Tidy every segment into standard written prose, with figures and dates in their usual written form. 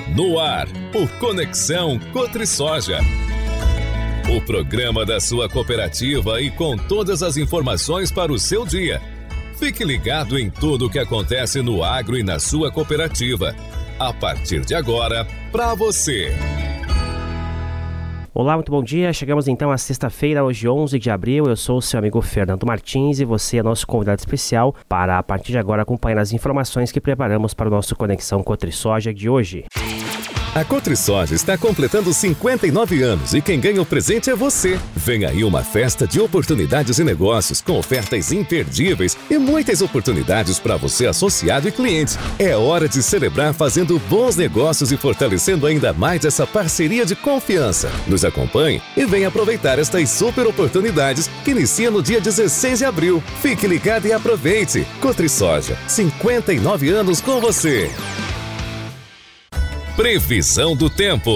No ar, o Conexão CotriSoja. O programa da sua cooperativa e com todas as informações para o seu dia. Fique ligado em tudo o que acontece no agro e na sua cooperativa. A partir de agora, para você. Olá, muito bom dia. Chegamos então à sexta-feira, hoje 11 de abril. Eu sou o seu amigo Fernando Martins e você é nosso convidado especial para, a partir de agora, acompanhar as informações que preparamos para o nosso Conexão CotriSoja de hoje. A CotriSoja está completando 59 anos e quem ganha o presente é você. Vem aí uma festa de oportunidades e negócios com ofertas imperdíveis e muitas oportunidades para você associado e cliente. É hora de celebrar fazendo bons negócios e fortalecendo ainda mais essa parceria de confiança. Nos acompanhe e venha aproveitar estas super oportunidades que iniciam no dia 16 de abril. Fique ligado e aproveite. CotriSoja, 59 anos com você. Previsão do tempo.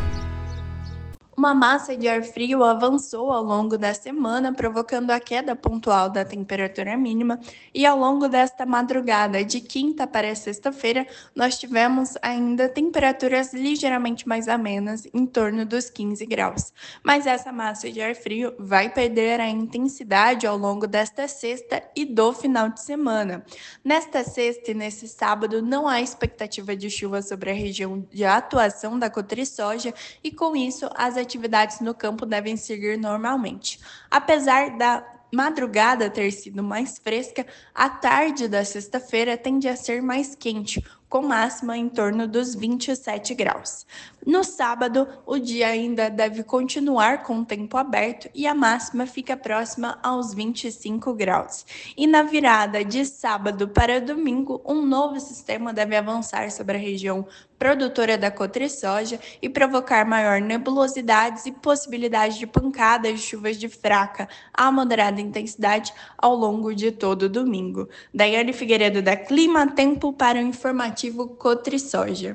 Uma massa de ar frio avançou ao longo da semana, provocando a queda pontual da temperatura mínima, e ao longo desta madrugada, de quinta para sexta-feira, nós tivemos ainda temperaturas ligeiramente mais amenas, em torno dos 15 graus. Mas essa massa de ar frio vai perder a intensidade ao longo desta sexta e do final de semana. Nesta sexta e nesse sábado, não há expectativa de chuva sobre a região de atuação da CotriSoja, e com isso, as atividades no campo devem seguir normalmente. Apesar da madrugada ter sido mais fresca, a tarde da sexta-feira tende a ser mais quente, com máxima em torno dos 27 graus. No sábado, o dia ainda deve continuar com o tempo aberto e a máxima fica próxima aos 25 graus. E na virada de sábado para domingo, um novo sistema deve avançar sobre a região produtora da CotriSoja e provocar maior nebulosidades e possibilidade de pancadas de chuvas de fraca a moderada intensidade ao longo de todo o domingo. Daiane Figueiredo da Clima Tempo para o informativo CotriSoja.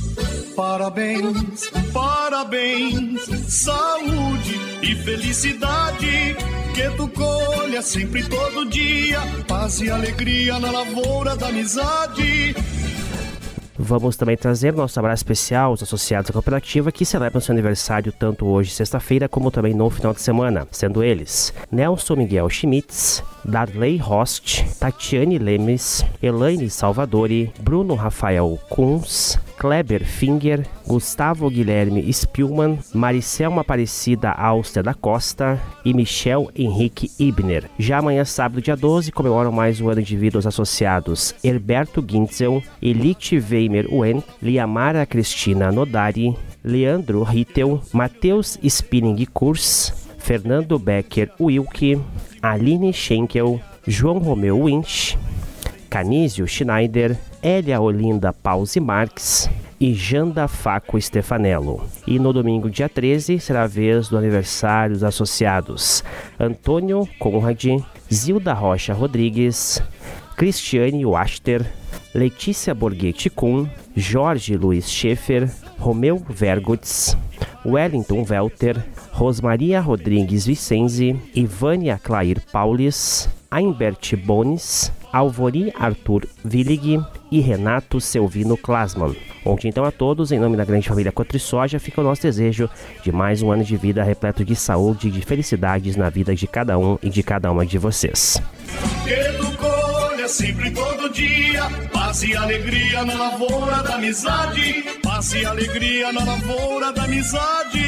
Parabéns, parabéns, saúde e felicidade, que tu colha sempre todo dia, paz e alegria na lavoura da amizade. Vamos também trazer nosso abraço especial aos associados da cooperativa que celebram seu aniversário tanto hoje, sexta-feira, como também no final de semana, sendo eles Nelson Miguel Schmitz, Darley Rost, Tatiane Lemes, Elaine Salvadori, Bruno Rafael Kunz, Kleber Finger, Gustavo Guilherme Spielmann, Maricelma Aparecida Auster da Costa e Michel Henrique Ibner. Já amanhã, sábado, dia 12, comemoram mais um ano de vida os associados Herberto Gintzel, Elite Weimer Wen, Liamara Cristina Nodari, Leandro Rittel, Matheus Spinning Kurs, Fernando Becker Wilke, Aline Schenkel, João Romeu Winch, Canísio Schneider, Elia Olinda Pause Marques e Janda Faco Stefanello. E no domingo, dia 13, será a vez do aniversário dos associados Antônio Conrad, Zilda Rocha Rodrigues, Cristiane Wachter, Letícia Borghetti Kuhn, Jorge Luiz Schaefer, Romeu Vergutz, Wellington Welter, Rosmaria Rodrigues Vicenzi, Ivânia Clair Paulis, Aimbert Bones, Alvori Arthur Willig e Renato Selvino Klasman. Onde então a todos, em nome da grande família CotriSoja, fica o nosso desejo de mais um ano de vida repleto de saúde e de felicidades na vida de cada um e de cada uma de vocês. Que tu colha sempre todo dia, paz e alegria na lavoura da amizade, paz e alegria na lavoura da amizade.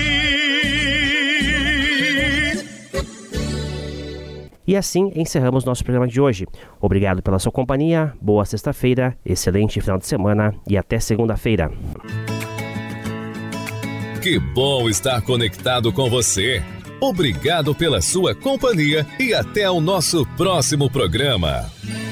E assim encerramos nosso programa de hoje. Obrigado pela sua companhia, boa sexta-feira, excelente final de semana e até segunda-feira. Que bom estar conectado com você. Obrigado pela sua companhia e até o nosso próximo programa.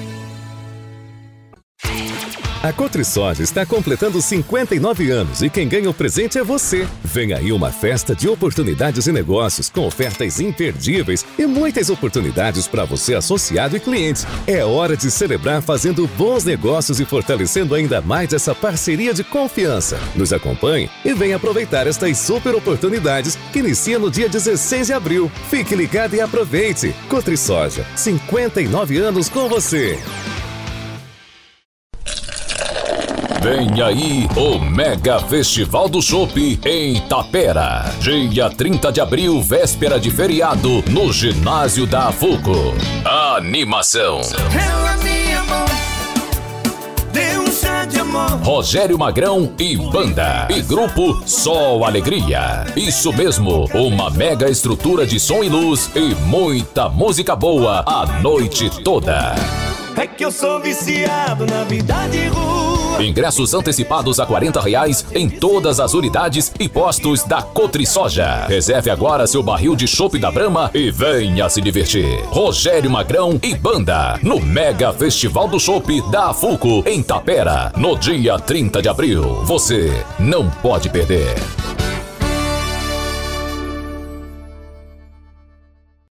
A CotriSoja está completando 59 anos e quem ganha o presente é você. Vem aí uma festa de oportunidades e negócios com ofertas imperdíveis e muitas oportunidades para você associado e cliente. É hora de celebrar fazendo bons negócios e fortalecendo ainda mais essa parceria de confiança. Nos acompanhe e venha aproveitar estas super oportunidades que iniciam no dia 16 de abril. Fique ligado e aproveite. CotriSoja, 59 anos com você. Vem aí o Mega Festival do Chopp em Tapera. Dia 30 de abril, véspera de feriado, no ginásio da Afuco. Animação. Rogério Magrão e banda. E grupo Sol Alegria. Isso mesmo, uma mega estrutura de som e luz e muita música boa a noite toda. É que eu sou viciado na vida de rua. Ingressos antecipados a R$40 em todas as unidades e postos da Cotrisoja. Reserve agora seu barril de chopp da Brahma e venha se divertir. Rogério Magrão e banda no Mega Festival do Chopp da Afuco em Tapera, no dia 30 de abril. Você não pode perder.